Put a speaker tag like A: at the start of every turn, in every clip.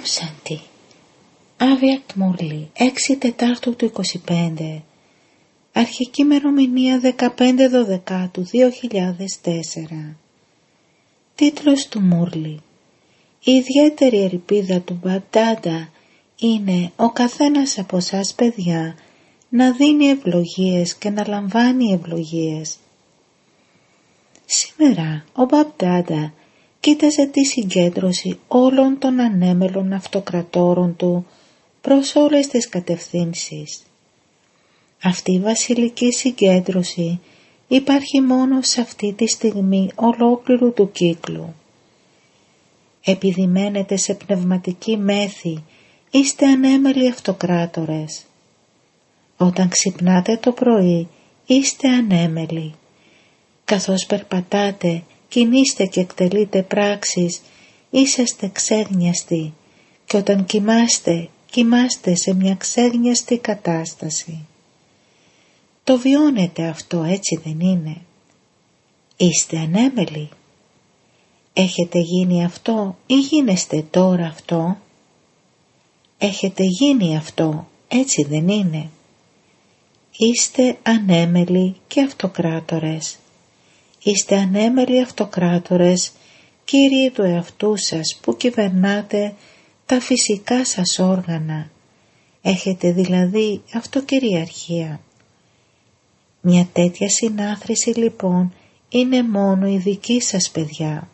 A: Σάντι. Άβιακτ Μουρλή, 6 Τετάρτου του 25. Αρχική ημερομηνία 15/12 του 2004. Τίτλος του Μουρλή. Η ιδιαίτερη ελπίδα του Μπαπντάντα είναι ο καθένας από εσάς, παιδιά, να δίνει ευλογίες και να λαμβάνει ευλογίες. Σήμερα ο Μπαπντάντα κοίταζε τη συγκέντρωση όλων των ανέμελων αυτοκρατόρων του προς όλες τις κατευθύνσεις. Αυτή η βασιλική συγκέντρωση υπάρχει μόνο σε αυτή τη στιγμή ολόκληρου του κύκλου. Επειδή μένετε σε πνευματική μέθη, είστε ανέμελοι αυτοκράτορες. Όταν ξυπνάτε το πρωί, είστε ανέμελοι. Καθώς περπατάτε, κινείστε και εκτελείτε πράξεις, είσαστε ξέγνιαστοι, και όταν κοιμάστε σε μια ξέγνιαστη κατάσταση. Το βιώνετε αυτό, έτσι δεν είναι? Είστε ανέμελοι. Έχετε γίνει αυτό ή γίνεστε τώρα αυτό? Έχετε γίνει αυτό, έτσι δεν είναι? Είστε ανέμελοι και αυτοκράτορες. Είστε ανέμελοι αυτοκράτορες, κύριοι του εαυτού σας, που κυβερνάτε τα φυσικά σας όργανα. Έχετε δηλαδή αυτοκυριαρχία. Μια τέτοια συνάθρηση λοιπόν είναι μόνο η δική σας, παιδιά.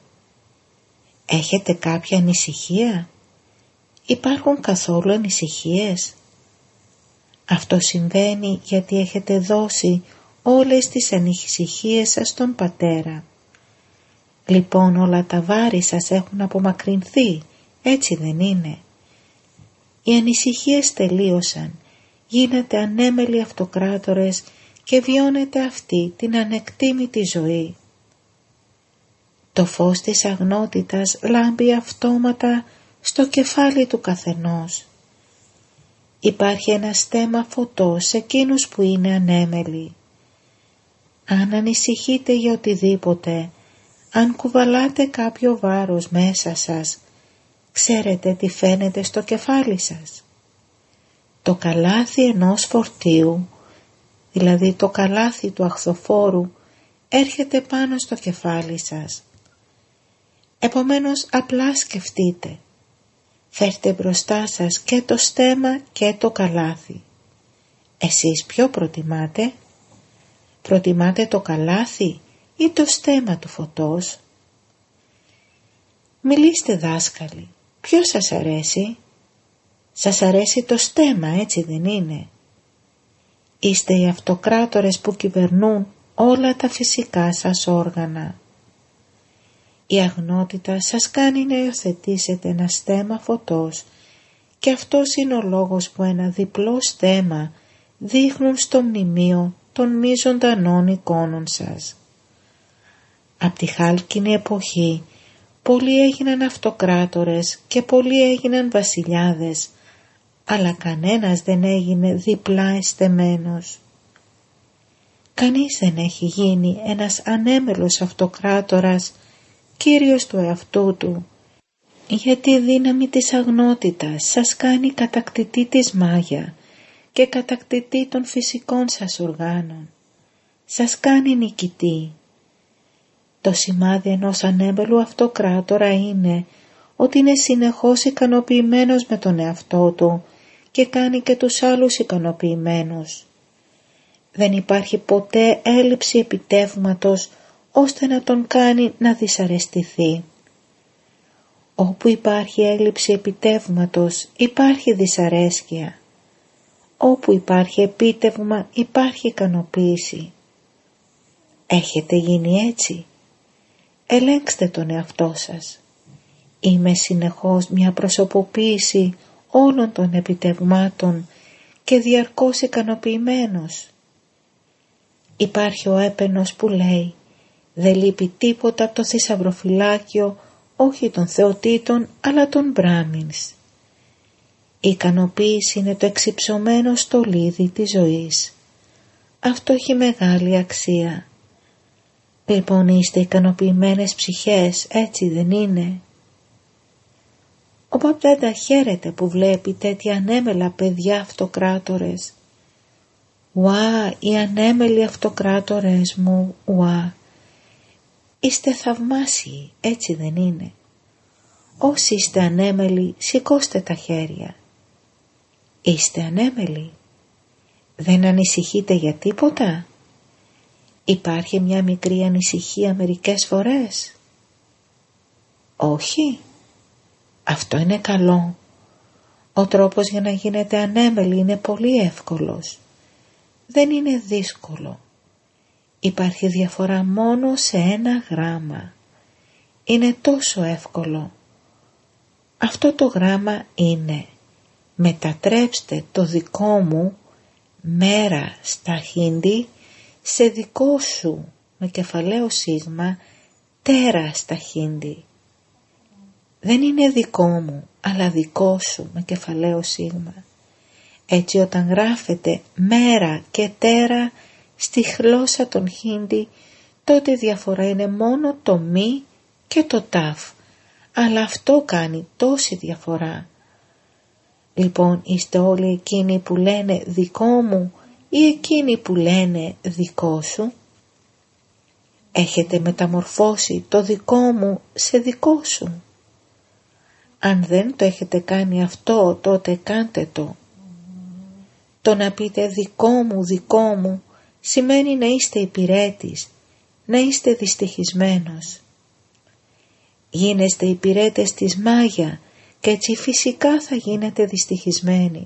A: Έχετε κάποια ανησυχία? Υπάρχουν καθόλου ανησυχίες? Αυτό συμβαίνει γιατί έχετε δώσει όλες τις ανησυχίες σας στον Πατέρα. Λοιπόν όλα τα βάρη σας έχουν απομακρυνθεί, έτσι δεν είναι? Οι ανησυχίες τελείωσαν, γίνετε ανέμελοι αυτοκράτορες και βιώνετε αυτή την ανεκτήμητη ζωή. Το φως της αγνότητας λάμπει αυτόματα στο κεφάλι του καθενός. Υπάρχει ένα στέμμα φωτός σε εκείνους που είναι ανέμελοι. Αν ανησυχείτε για οτιδήποτε, αν κουβαλάτε κάποιο βάρος μέσα σας, ξέρετε τι φαίνεται στο κεφάλι σας? Το καλάθι ενός φορτίου, δηλαδή το καλάθι του αχθοφόρου, έρχεται πάνω στο κεφάλι σας. Επομένως απλά σκεφτείτε. Φέρτε μπροστά σας και το στέμμα και το καλάθι. Εσείς ποιο προτιμάτε? Προτιμάτε το καλάθι ή το στέμμα του φωτός? Μιλήστε, δάσκαλοι, ποιο σας αρέσει? Σας αρέσει το στέμμα, έτσι δεν είναι? Είστε οι αυτοκράτορες που κυβερνούν όλα τα φυσικά σας όργανα. Η αγνότητα σας κάνει να υιοθετήσετε ένα στέμμα φωτός, και αυτός είναι ο λόγος που ένα διπλό στέμμα δείχνουν στο μνημείο των μη ζωντανών εικόνων σας. Απ' τη χάλκινη εποχή πολλοί έγιναν αυτοκράτορες και πολλοί έγιναν βασιλιάδες, αλλά κανένας δεν έγινε διπλά εστεμένος. Κανείς δεν έχει γίνει ένας ανέμελος αυτοκράτορας, κύριος του εαυτού του, γιατί η δύναμη της αγνότητας σας κάνει κατακτητή της μάγια και κατακτητή των φυσικών σας οργάνων. Σας κάνει νικητή. Το σημάδι ενός ανέμελου αυτοκράτορα είναι ότι είναι συνεχώς ικανοποιημένος με τον εαυτό του και κάνει και τους άλλους ικανοποιημένους. Δεν υπάρχει ποτέ έλλειψη επιτεύγματος ώστε να τον κάνει να δυσαρεστηθεί. Όπου υπάρχει έλλειψη επιτεύγματος υπάρχει δυσαρέσκεια. Όπου υπάρχει επίτευγμα υπάρχει ικανοποίηση. Έχετε γίνει έτσι? Ελέγξτε τον εαυτό σας. Είμαι συνεχώς μια προσωποποίηση όλων των επιτευγμάτων και διαρκώς ικανοποιημένος? Υπάρχει ο έπαινος που λέει «Δεν λείπει τίποτα από το θησαυροφυλάκιο, όχι των θεοτήτων αλλά των Μπράμινς». Η ικανοποίηση είναι το εξυψωμένο στολίδι της ζωής. Αυτό έχει μεγάλη αξία. Λοιπόν είστε ικανοποιημένες ψυχές, έτσι δεν είναι? Ο Μπαπ-Ντάντα χαίρεται που βλέπει τέτοια ανέμελα παιδιά αυτοκράτορες. «Ουά, οι ανέμελοι αυτοκράτορες μου, ουά! Είστε θαυμάσιοι, έτσι δεν είναι? Όσοι είστε ανέμελοι, σηκώστε τα χέρια. Είστε ανέμελοι? Δεν ανησυχείτε για τίποτα? Υπάρχει μια μικρή ανησυχία μερικές φορές? Όχι? Αυτό είναι καλό. Ο τρόπος για να γίνετε ανέμελοι είναι πολύ εύκολος. Δεν είναι δύσκολο. Υπάρχει διαφορά μόνο σε ένα γράμμα. Είναι τόσο εύκολο. Αυτό το γράμμα είναι: μετατρέψτε το δικό μου μέρα στα χίντι σε δικό σου με κεφαλαίο σίγμα τέρα στα χίντι. Δεν είναι δικό μου, αλλά δικό σου με κεφαλαίο σίγμα. Έτσι όταν γράφετε μέρα και τέρα στη γλώσσα των χίντι, τότε η διαφορά είναι μόνο το μη και το ταφ, αλλά αυτό κάνει τόση διαφορά. Λοιπόν, είστε όλοι εκείνοι που λένε δικό μου ή εκείνοι που λένε δικό σου? Έχετε μεταμορφώσει το δικό μου σε δικό σου? Αν δεν το έχετε κάνει αυτό, τότε κάντε το. Το να πείτε δικό μου σημαίνει να είστε υπηρέτης, να είστε δυστυχισμένος. Γίνεστε υπηρέτες της Μάγια και έτσι φυσικά θα γίνετε δυστυχισμένοι.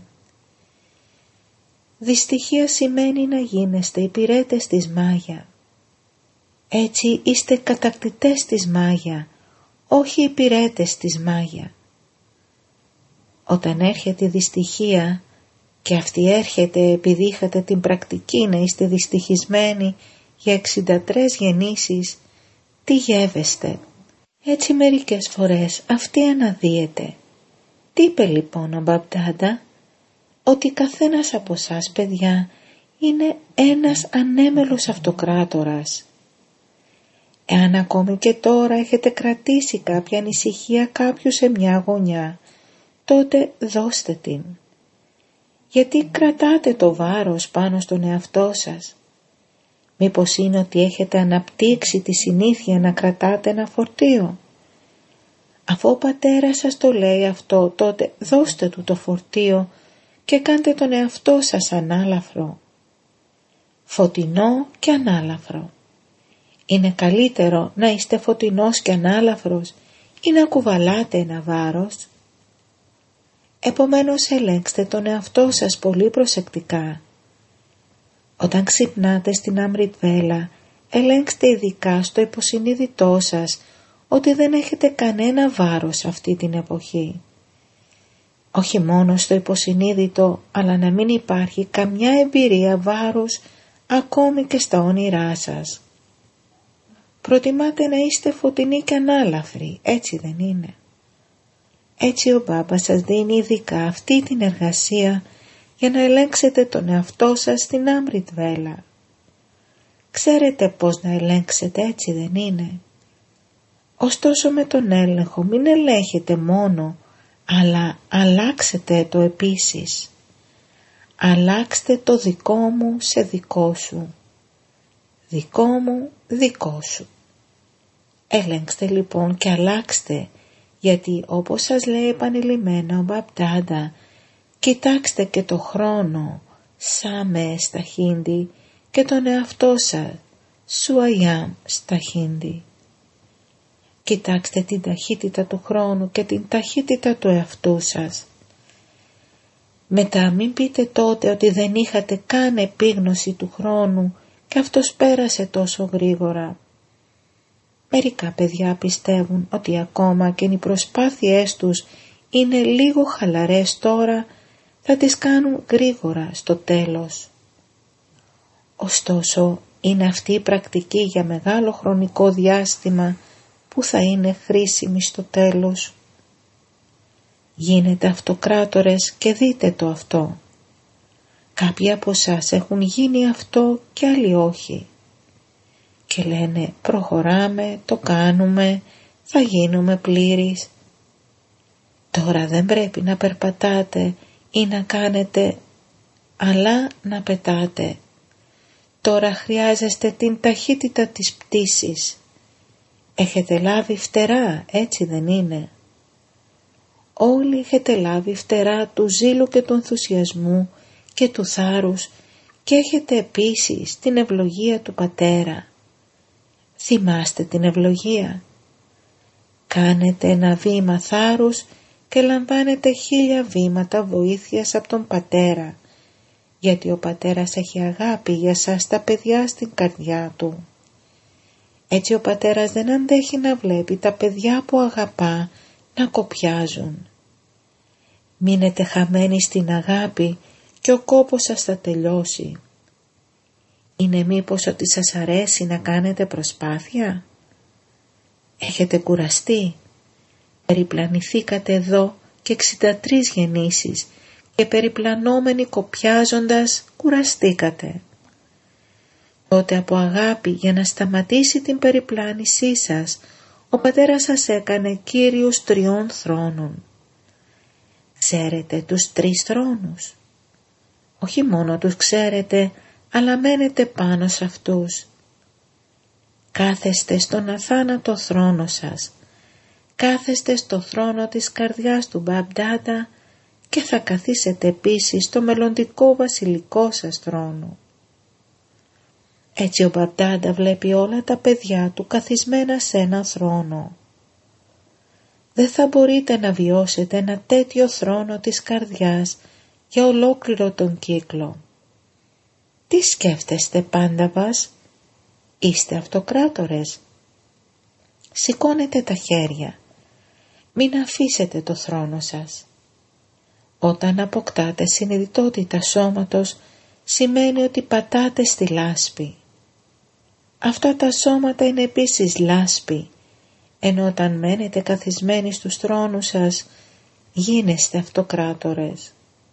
A: Δυστυχία σημαίνει να γίνεστε υπηρέτες της Μάγια. Έτσι είστε κατακτητές της Μάγια, όχι υπηρέτες της Μάγια. Όταν έρχεται η δυστυχία, και αυτή έρχεται επειδή είχατε την πρακτική να είστε δυστυχισμένοι για 63 γεννήσεις, τι γεύεστε? Έτσι μερικές φορές αυτή αναδύεται. Τι είπε λοιπόν ο Μπαπ-Ντάντα? Ότι καθένας από εσάς, παιδιά, είναι ένας ανέμελος αυτοκράτορας. Εάν ακόμη και τώρα έχετε κρατήσει κάποια ανησυχία κάποιου σε μια γωνιά, τότε δώστε την. Γιατί κρατάτε το βάρος πάνω στον εαυτό σας? Μήπως είναι ότι έχετε αναπτύξει τη συνήθεια να κρατάτε ένα φορτίο? Αφού ο πατέρας σας το λέει αυτό, τότε δώστε του το φορτίο και κάντε τον εαυτό σας ανάλαφρο. Φωτεινό και ανάλαφρο. Είναι καλύτερο να είστε φωτεινός και ανάλαφρος ή να κουβαλάτε ένα βάρος? Επομένως ελέγξτε τον εαυτό σας πολύ προσεκτικά. Όταν ξυπνάτε στην Αμριτβέλα, ελέγξτε ειδικά στο υποσυνείδητό σας ότι δεν έχετε κανένα βάρος αυτή την εποχή. Όχι μόνο στο υποσυνείδητο, αλλά να μην υπάρχει καμιά εμπειρία βάρους ακόμη και στα όνειρά σας. Προτιμάτε να είστε φωτεινοί και ανάλαφροι, έτσι δεν είναι? Έτσι ο Μπάμπας σας δίνει ειδικά αυτή την εργασία για να ελέγξετε τον εαυτό σας στην Αμριτβέλα. Ξέρετε πώς να ελέγξετε, έτσι δεν είναι? Ωστόσο με τον έλεγχο μην ελέγχετε μόνο, αλλά αλλάξετε το επίσης. Αλλάξτε το δικό μου σε δικό σου. Δικό μου, δικό σου. Ελέγξτε λοιπόν και αλλάξτε, γιατί όπως σας λέει επανειλημμένα ο Μπαπ-Ντάντα, κοιτάξτε και το χρόνο, σάμε στα χίντι, και τον εαυτό σας, σουαγιάμ στα χίντι. Κοιτάξτε την ταχύτητα του χρόνου και την ταχύτητα του εαυτού σας. Μετά μην πείτε τότε ότι δεν είχατε καν επίγνωση του χρόνου και αυτός πέρασε τόσο γρήγορα. Μερικά παιδιά πιστεύουν ότι ακόμα και οι προσπάθειές τους είναι λίγο χαλαρές τώρα, θα τις κάνουν γρήγορα στο τέλος. Ωστόσο είναι αυτή η πρακτική για μεγάλο χρονικό διάστημα που θα είναι χρήσιμη στο τέλος. Γίνετε αυτοκράτορες και δείτε το αυτό. Κάποιοι από εσάς έχουν γίνει αυτό και άλλοι όχι. Και λένε προχωράμε, το κάνουμε, θα γίνουμε πλήρεις. Τώρα δεν πρέπει να περπατάτε ή να κάνετε, αλλά να πετάτε. Τώρα χρειάζεστε την ταχύτητα της πτήσης. Έχετε λάβει φτερά, έτσι δεν είναι? Όλοι έχετε λάβει φτερά του ζήλου και του ενθουσιασμού και του θάρρους και έχετε επίσης την ευλογία του Πατέρα. Θυμάστε την ευλογία. Κάνετε ένα βήμα θάρρους και λαμβάνετε 1000 βήματα βοήθειας από τον Πατέρα, γιατί ο Πατέρας έχει αγάπη για σας τα παιδιά στην καρδιά Του. Έτσι ο Πατέρας δεν αντέχει να βλέπει τα παιδιά που αγαπά να κοπιάζουν. Μείνετε χαμένοι στην αγάπη και ο κόπος σας θα τελειώσει. Είναι μήπως ότι σας αρέσει να κάνετε προσπάθεια? Έχετε κουραστεί? Περιπλανηθήκατε εδώ και 63 γεννήσεις και περιπλανόμενοι κοπιάζοντας κουραστήκατε. Τότε από αγάπη για να σταματήσει την περιπλάνησή σας, ο Πατέρας σας έκανε κύριους 3 θρόνων. Ξέρετε τους 3 θρόνους? Όχι μόνο τους ξέρετε, αλλά μένετε πάνω σε αυτούς. Κάθεστε στον αθάνατο θρόνο σας, κάθεστε στο θρόνο της καρδιάς του Μπαμπ-Ντάντα και θα καθίσετε επίσης στο μελλοντικό βασιλικό σας θρόνο. Έτσι ο Μπαμπ-Ντάντα βλέπει όλα τα παιδιά του καθισμένα σε ένα θρόνο. Δεν θα μπορείτε να βιώσετε ένα τέτοιο θρόνο της καρδιάς για ολόκληρο τον κύκλο. Τι σκέφτεστε Πάνταβας? Είστε αυτοκράτορες? Σηκώνετε τα χέρια. Μην αφήσετε το θρόνο σας. Όταν αποκτάτε συνειδητότητα σώματος, σημαίνει ότι πατάτε στη λάσπη. Αυτά τα σώματα είναι επίσης λάσπη, ενώ όταν μένετε καθισμένοι στους θρόνους σας, γίνεστε αυτοκράτορες.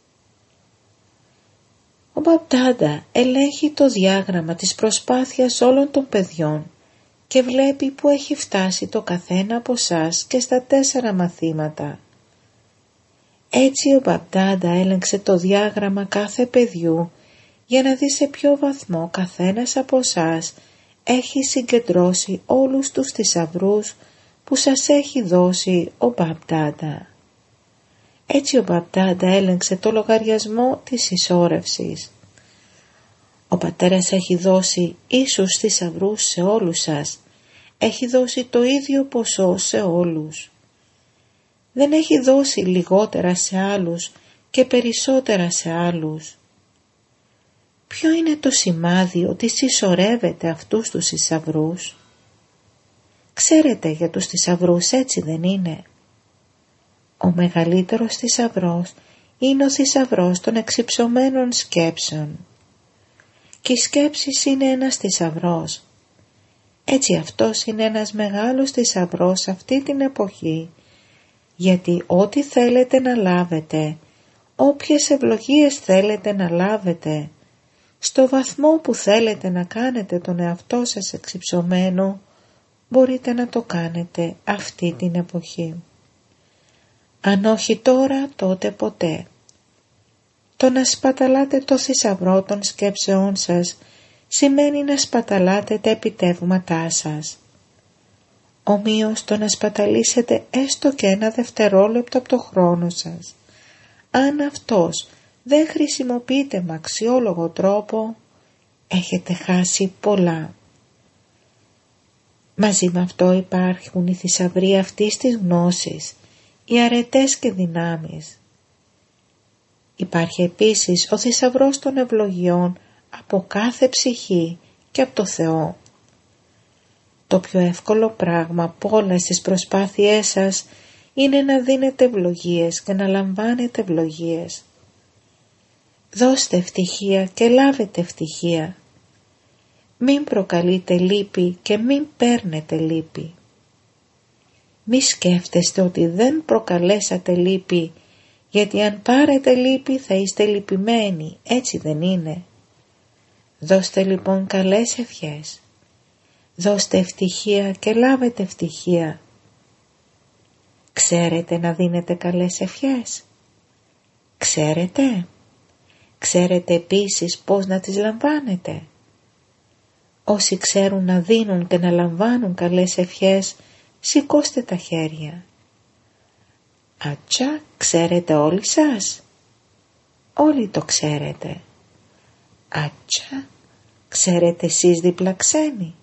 A: Ο Μπαμπ-Ντάντα ελέγχει το διάγραμμα της προσπάθειας όλων των παιδιών και βλέπει που έχει φτάσει το καθένα από εσάς και στα 4 μαθήματα. Έτσι ο Μπαμπ-Ντάντα έλεγξε το διάγραμμα κάθε παιδιού για να δει σε ποιο βαθμό καθένας από εσάς έχει συγκεντρώσει όλους τους θησαυρούς που σας έχει δώσει ο Μπαμπ-Ντάντα. Έτσι ο Μπαμπ-Ντάντα έλεγξε το λογαριασμό της συσσόρευσης. Ο Πατέρας έχει δώσει ίσους θησαυρούς σε όλους σας, έχει δώσει το ίδιο ποσό σε όλους. Δεν έχει δώσει λιγότερα σε άλλους και περισσότερα σε άλλους. Ποιο είναι το σημάδι ότι συσσωρεύετε αυτούς τους θησαυρούς? Ξέρετε για τους θησαυρούς, έτσι δεν είναι? Ο μεγαλύτερος θησαυρός είναι ο θησαυρός των εξυψωμένων σκέψεων. Και οι σκέψεις είναι ένας θησαυρός. Έτσι αυτός είναι ένας μεγάλος θησαυρός αυτή την εποχή, γιατί ό,τι θέλετε να λάβετε, όποιες ευλογίες θέλετε να λάβετε, στο βαθμό που θέλετε να κάνετε τον εαυτό σας εξυψωμένο, μπορείτε να το κάνετε αυτή την εποχή. Αν όχι τώρα, τότε ποτέ. Το να σπαταλάτε το θησαυρό των σκέψεών σας σημαίνει να σπαταλάτε τα επιτεύγματά σας. Ομοίως το να σπαταλήσετε έστω και 1 δευτερόλεπτο από το χρόνο σας, αν αυτός δεν χρησιμοποιείται με αξιόλογο τρόπο, έχετε χάσει πολλά. Μαζί με αυτό υπάρχουν οι θησαυροί αυτής της γνώσης, οι αρετές και δυνάμεις. Υπάρχει επίσης ο θησαυρός των ευλογιών από κάθε ψυχή και από το Θεό. Το πιο εύκολο πράγμα από όλες τις προσπάθειές σας είναι να δίνετε ευλογίες και να λαμβάνετε ευλογίες. Δώστε ευτυχία και λάβετε ευτυχία. Μην προκαλείτε λύπη και μην παίρνετε λύπη. Μη σκέφτεστε ότι δεν προκαλέσατε λύπη, γιατί αν πάρετε λύπη θα είστε λυπημένοι, έτσι δεν είναι? Δώστε λοιπόν καλές ευχές. Δώστε ευτυχία και λάβετε ευτυχία. Ξέρετε να δίνετε καλές ευχές? Ξέρετε επίσης πώς να τις λαμβάνετε? Όσοι ξέρουν να δίνουν και να λαμβάνουν καλές ευχές, σηκώστε τα χέρια. Άτσα, ξέρετε όλοι σας? Όλοι το ξέρετε. Άτσα, ξέρετε εσείς διπλαξένοι?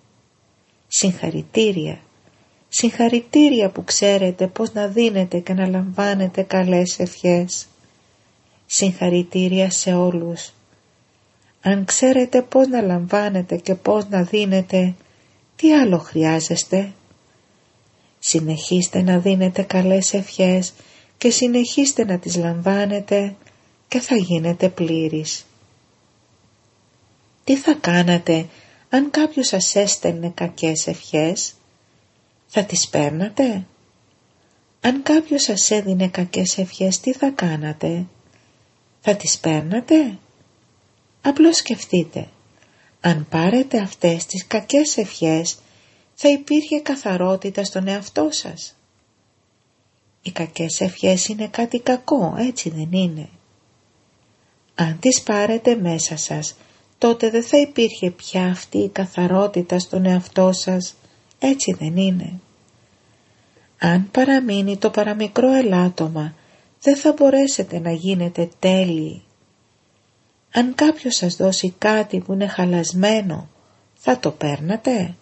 A: Συγχαρητήρια που ξέρετε πώς να δίνετε και να λαμβάνετε καλές ευχές. Συγχαρητήρια σε όλους. Αν ξέρετε πώς να λαμβάνετε και πώς να δίνετε, τι άλλο χρειάζεστε? Συνεχίστε να δίνετε καλές ευχές και συνεχίστε να τις λαμβάνετε και θα γίνετε πλήρης. Τι θα κάνατε αν κάποιος σας έστελνε κακές ευχές? Θα τις παίρνατε? Αν κάποιος σας έδινε κακές ευχές, τι θα κάνατε? Θα τις παίρνατε? Απλώς σκεφτείτε, αν πάρετε αυτές τις κακές ευχές, θα υπήρχε καθαρότητα στον εαυτό σας. Οι κακές ευχές είναι κάτι κακό, έτσι δεν είναι? Αν τις πάρετε μέσα σας, τότε δεν θα υπήρχε πια αυτή η καθαρότητα στον εαυτό σας, έτσι δεν είναι? Αν παραμείνει το παραμικρό ελάττωμα, δεν θα μπορέσετε να γίνετε τέλειοι. Αν κάποιος σας δώσει κάτι που είναι χαλασμένο, θα το παίρνατε?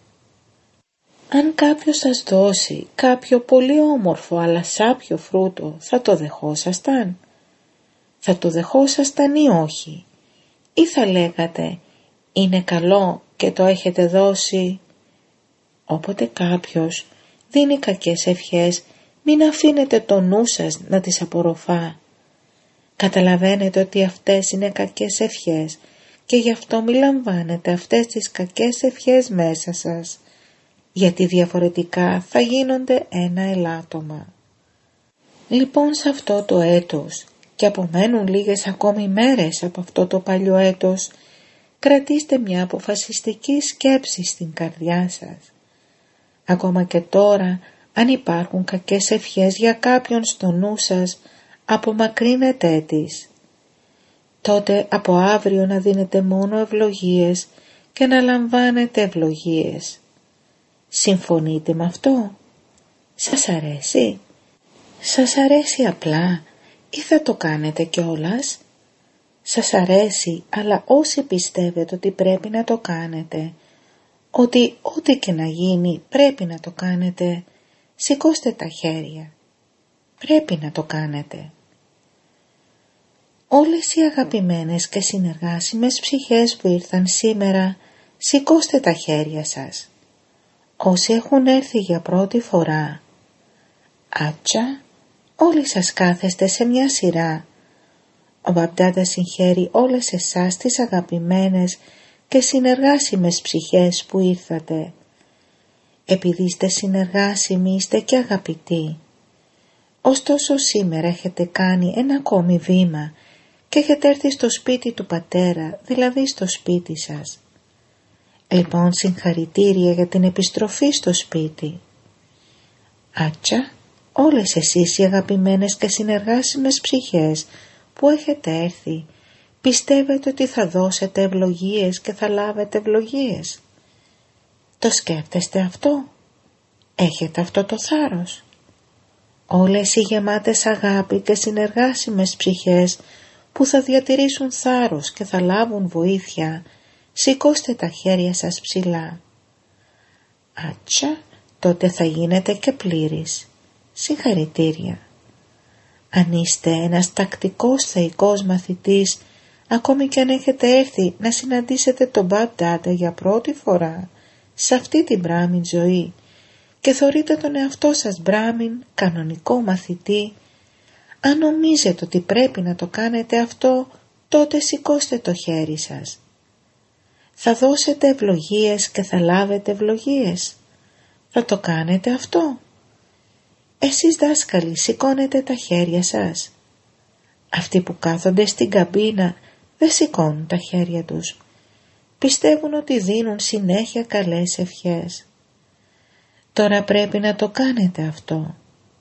A: Αν κάποιος σας δώσει κάποιο πολύ όμορφο αλλά σάπιο φρούτο, θα το δεχόσασταν? Θα το δεχόσασταν ή όχι? Ή θα λέγατε, είναι καλό και το έχετε δώσει? Όποτε κάποιος δίνει κακές ευχές, μην αφήνετε το νου σας να τις απορροφά. Καταλαβαίνετε ότι αυτές είναι κακές ευχές και γι' αυτό μη λαμβάνετε αυτές τις κακές ευχές μέσα σας, γιατί διαφορετικά θα γίνονται ένα ελάττωμα. Λοιπόν, σε αυτό το έτος, και απομένουν λίγες ακόμη μέρες από αυτό το παλιό έτος, κρατήστε μια αποφασιστική σκέψη στην καρδιά σας. Ακόμα και τώρα, αν υπάρχουν κακές ευχές για κάποιον στο νου σας, απομακρύνετε τις. Τότε από αύριο να δίνετε μόνο ευλογίες και να λαμβάνετε ευλογίες. Συμφωνείτε με αυτό? Σας αρέσει? Σας αρέσει απλά ή θα το κάνετε κιόλας? Σας αρέσει, αλλά όσοι πιστεύετε ότι πρέπει να το κάνετε, ότι ό,τι και να γίνει πρέπει να το κάνετε, σηκώστε τα χέρια. Πρέπει να το κάνετε. Όλες οι αγαπημένες και συνεργάσιμες ψυχές που ήρθαν σήμερα, σηκώστε τα χέρια σας. Όσοι έχουν έρθει για πρώτη φορά, άτσα, όλοι σας κάθεστε σε μια σειρά. Ο Μπαπντάδας συγχαίρει όλες εσάς τις αγαπημένες και συνεργάσιμες ψυχές που ήρθατε. Επειδή είστε συνεργάσιμοι, είστε και αγαπητοί. Ωστόσο σήμερα έχετε κάνει ένα ακόμη βήμα και έχετε έρθει στο σπίτι του Πατέρα, δηλαδή στο σπίτι σας. Λοιπόν, συγχαρητήρια για την επιστροφή στο σπίτι. Άτσα, όλες εσείς οι αγαπημένες και συνεργάσιμες ψυχές που έχετε έρθει, πιστεύετε ότι θα δώσετε ευλογίες και θα λάβετε ευλογίες? Το σκέφτεστε αυτό? Έχετε αυτό το θάρρος? Όλες οι γεμάτες αγάπη και συνεργάσιμες ψυχές που θα διατηρήσουν θάρρος και θα λάβουν βοήθεια, σηκώστε τα χέρια σας ψηλά. Άτσα, τότε θα γίνετε και πλήρης. Συγχαρητήρια. Αν είστε ένας τακτικός θεϊκός μαθητής, ακόμη και αν έχετε έρθει να συναντήσετε τον Μπαπντάδα για πρώτη φορά σε αυτή την μπράμιν ζωή και θεωρείτε τον εαυτό σας μπράμιν, κανονικό μαθητή, αν νομίζετε ότι πρέπει να το κάνετε αυτό, τότε σηκώστε το χέρι σας. Θα δώσετε ευλογίες και θα λάβετε ευλογίες. Θα το κάνετε αυτό? Εσείς δάσκαλοι, σηκώνετε τα χέρια σας. Αυτοί που κάθονται στην καμπίνα δεν σηκώνουν τα χέρια τους. Πιστεύουν ότι δίνουν συνέχεια καλές ευχές. Τώρα πρέπει να το κάνετε αυτό.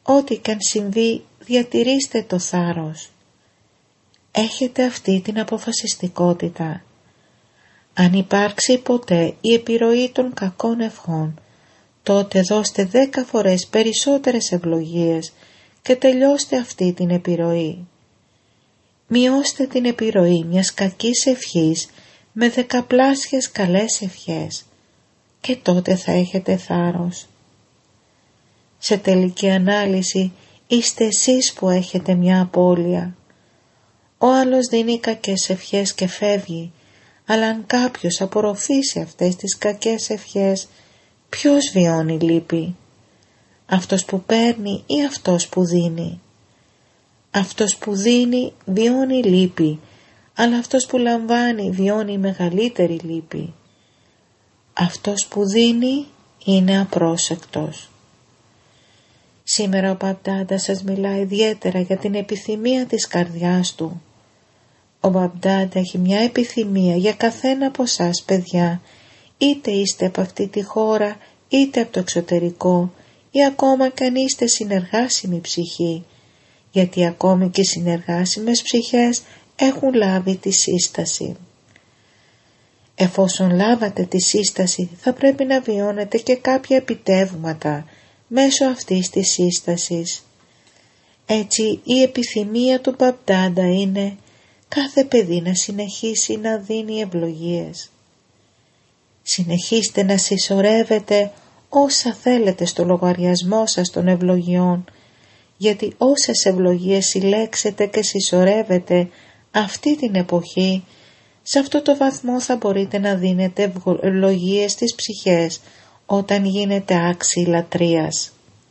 A: ό,τι και αν συμβεί, διατηρήστε το θάρρος. Έχετε αυτή την αποφασιστικότητα. Αν υπάρξει ποτέ η επιρροή των κακών ευχών, τότε δώστε 10 φορές περισσότερες ευλογίες και τελειώστε αυτή την επιρροή. Μειώστε την επιρροή μιας κακής ευχής με 10πλάσιες καλές ευχές και τότε θα έχετε θάρρος. Σε τελική ανάλυση είστε εσείς που έχετε μια απώλεια. Ο άλλος δίνει κακές ευχές και φεύγει, αλλά αν κάποιος απορροφήσει αυτές τις κακές ευχές, ποιος βιώνει λύπη? Αυτός που παίρνει ή αυτός που δίνει? Αυτός που δίνει βιώνει λύπη, αλλά αυτός που λαμβάνει βιώνει μεγαλύτερη λύπη. Αυτός που δίνει είναι απρόσεκτος. Σήμερα ο Μπαπ-Ντάντα σας μιλά ιδιαίτερα για την επιθυμία της καρδιάς του. Ο Μπαπ-Ντάντα έχει μια επιθυμία για καθένα από εσάς, παιδιά, είτε είστε από αυτή τη χώρα, είτε από το εξωτερικό, ή ακόμα κι αν είστε συνεργάσιμη ψυχή, γιατί ακόμη και οι συνεργάσιμες ψυχές έχουν λάβει τη σύσταση. Εφόσον λάβατε τη σύσταση, θα πρέπει να βιώνετε και κάποια επιτεύγματα μέσω αυτής της σύστασης. Έτσι η επιθυμία του Μπαπ-Ντάντα είναι κάθε παιδί να συνεχίσει να δίνει ευλογίες. Συνεχίστε να συσσωρεύετε όσα θέλετε στο λογαριασμό σας των ευλογιών, γιατί όσες ευλογίες συλλέξετε και συσσωρεύετε αυτή την εποχή, σε αυτό το βαθμό θα μπορείτε να δίνετε ευλογίες στις ψυχές όταν γίνετε άξιοι λατρείας.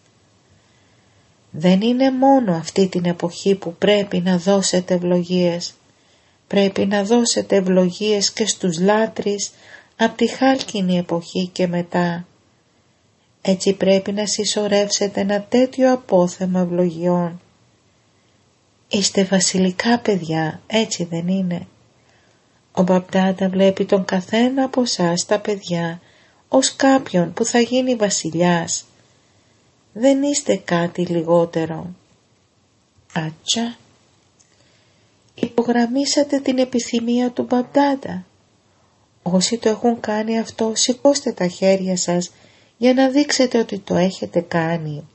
A: Δεν είναι μόνο αυτή την εποχή που πρέπει να δώσετε ευλογίες. Πρέπει να δώσετε ευλογίες και στους λάτρεις από τη χάλκινη εποχή και μετά. Έτσι πρέπει να συσσωρεύσετε ένα τέτοιο απόθεμα ευλογιών. Είστε βασιλικά παιδιά, έτσι δεν είναι? Ο Μπαπ-Ντάντα βλέπει τον καθένα από εσάς τα παιδιά ως κάποιον που θα γίνει βασιλιάς. Δεν είστε κάτι λιγότερο. Άτσα! Υπογραμμίσατε την επιθυμία του Μπαπ-Ντάντα. Όσοι το έχουν κάνει αυτό, σηκώστε τα χέρια σας για να δείξετε ότι το έχετε κάνει.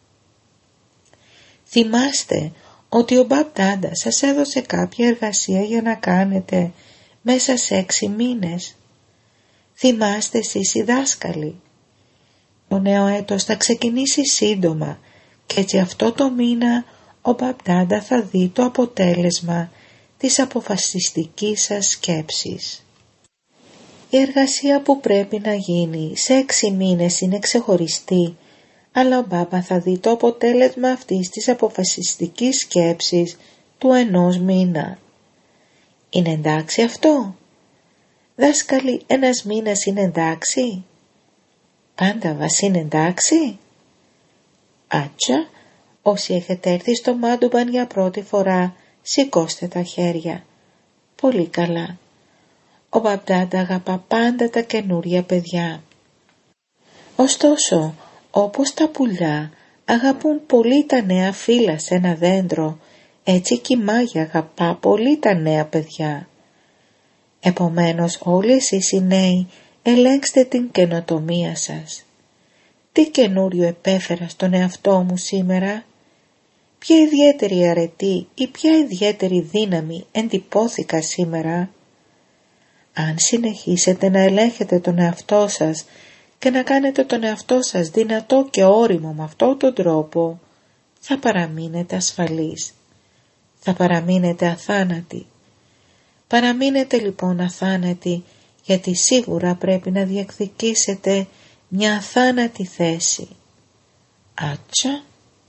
A: Θυμάστε ότι ο Μπαπ-Ντάντα σας έδωσε κάποια εργασία για να κάνετε μέσα σε 6 μήνες. Θυμάστε εσείς οι δάσκαλοι. Το νέο έτος θα ξεκινήσει σύντομα και έτσι αυτό το μήνα ο Μπαπ-Ντάντα θα δει το αποτέλεσμα της αποφασιστικής σας σκέψης. Η εργασία που πρέπει να γίνει σε 6 μήνες είναι ξεχωριστή, αλλά ο Μπάπα θα δει το αποτέλεσμα αυτής της αποφασιστικής σκέψης του 1 μήνα. Είναι εντάξει αυτό? Δάσκαλοι, 1 μήνας είναι εντάξει? Πάνταβας είναι εντάξει? Άτσα, όσοι έχετε έρθει στο Μάντουμπαν για πρώτη φορά, σηκώστε τα χέρια. Πολύ καλά. Ο Μπαπ-Ντάντα αγαπά πάντα τα καινούρια παιδιά. Ωστόσο, όπως τα πουλιά αγαπούν πολύ τα νέα φύλλα σε ένα δέντρο, έτσι και η μάγια αγαπά πολύ τα νέα παιδιά. Επομένως όλοι εσείς οι νέοι ελέγξτε την καινοτομία σας. Τι καινούριο επέφερα στον εαυτό μου σήμερα? Ποια ιδιαίτερη αρετή ή ποια ιδιαίτερη δύναμη εντυπώθηκα σήμερα? Αν συνεχίσετε να ελέγχετε τον εαυτό σας και να κάνετε τον εαυτό σας δυνατό και ώριμο με αυτόν τον τρόπο, θα παραμείνετε ασφαλείς. Θα παραμείνετε αθάνατοι. Παραμείνετε λοιπόν αθάνατοι, γιατί σίγουρα πρέπει να διεκδικήσετε μια αθάνατη θέση. Άτσα!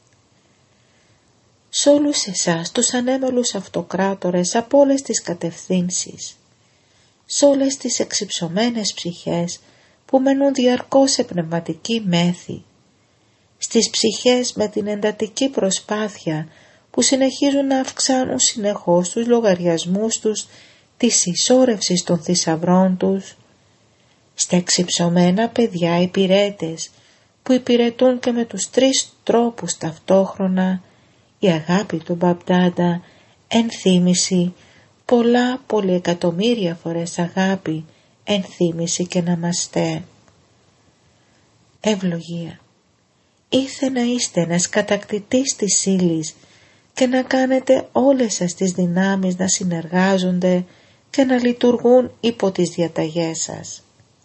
A: Σ' όλους εσάς τους ανέμελους αυτοκράτορες από όλες τις κατευθύνσεις, σ' όλες τις εξυψωμένες ψυχές που μένουν διαρκώς σε πνευματική μέθη, στις ψυχές με την εντατική προσπάθεια που συνεχίζουν να αυξάνουν συνεχώς τους λογαριασμούς τους της συσσόρευσης των θησαυρών τους, στα εξυψωμένα παιδιά υπηρέτες που υπηρετούν και με τους 3 τρόπους ταυτόχρονα, η αγάπη του Μπαπ-Ντάντα, ενθύμηση, πολλά πολυεκατομμύρια φορές αγάπη, ενθύμηση και ναμαστέ. Ευλογία. Ήθε να είστε ένας κατακτητής της ύλης και να κάνετε όλες σας τις δυνάμεις να συνεργάζονται και να λειτουργούν υπό τις διαταγές σας.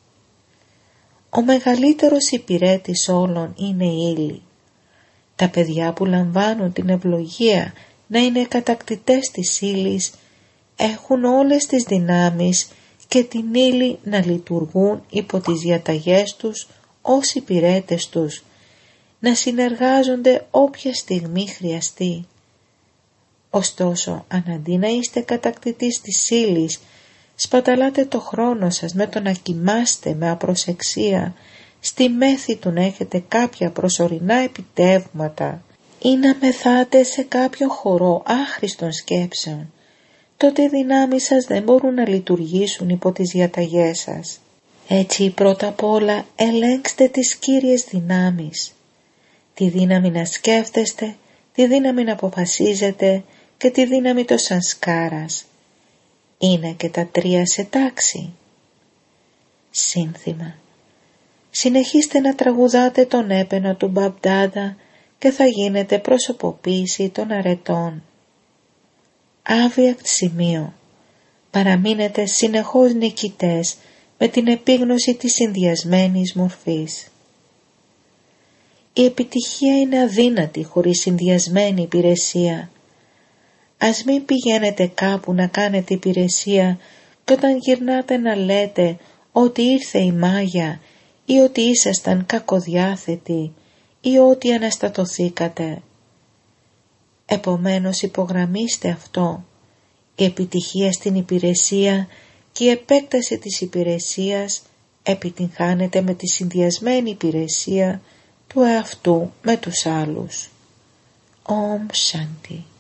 A: Ο μεγαλύτερος υπηρέτης όλων είναι η ύλη. Τα παιδιά που λαμβάνουν την ευλογία να είναι κατακτητές της ύλης έχουν όλες τις δυνάμεις και την ύλη να λειτουργούν υπό τις διαταγές τους ως υπηρέτες τους, να συνεργάζονται όποια στιγμή χρειαστεί. Ωστόσο, αν αντί να είστε κατακτητής της ύλης, σπαταλάτε το χρόνο σας με το να κοιμάστε με απροσεξία, στη μέθη του να έχετε κάποια προσωρινά επιτεύγματα ή να μεθάτε σε κάποιο χορό άχρηστων σκέψεων, τότε οι δυνάμεις σας δεν μπορούν να λειτουργήσουν υπό τις διαταγές σας. Έτσι πρώτα απ' όλα ελέγξτε τις κύριες δυνάμεις. Τη δύναμη να σκέφτεστε, τη δύναμη να αποφασίζετε και τη δύναμη των σανσκάρας. Είναι και τα 3 σε τάξη. Σύνθημα. Συνεχίστε να τραγουδάτε τον έπαινο του Μπαπ-Ντάντα και θα γίνετε προσωποποίηση των αρετών. Άβιακτ σημείο. Παραμείνετε συνεχώς νικητές με την επίγνωση της συνδυασμένης μορφής. Η επιτυχία είναι αδύνατη χωρίς συνδυασμένη υπηρεσία. Ας μην πηγαίνετε κάπου να κάνετε υπηρεσία και όταν γυρνάτε να λέτε ότι ήρθε η μάγια ή ότι ήσασταν κακοδιάθετοι ή ότι αναστατωθήκατε. Επομένως υπογραμμίστε αυτό. Η επιτυχία στην υπηρεσία και η επέκταση της υπηρεσίας επιτυγχάνεται με τη συνδυασμένη υπηρεσία του εαυτού με τους άλλους. Ομ Σάντι.